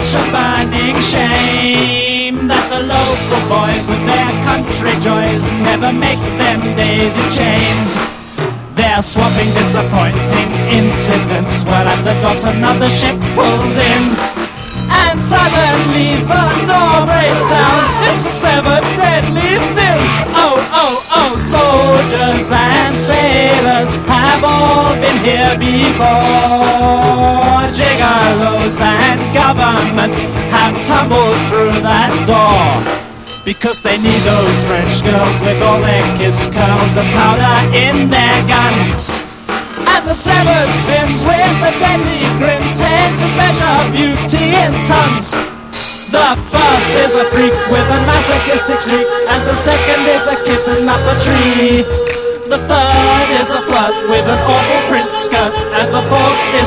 such a burning shame that the local boys with their country joys never make them daisy chains. They're swapping disappointing incidents while at the docks another ship pulls in. And suddenly the door breaks down. It's the 7 deadly fins. Oh, oh, oh, soldiers and sailors have all been here before. Gigolos and governments have tumbled through that door, because they need those French girls with all their kiss curls and powder in their guns. And the 7 fins with the deadly grins tend to measure beauty in tons. The first is a freak with a narcissistic streak, and the second is a kitten up a tree. The third is a flirt with an awful print skirt, and the fourth is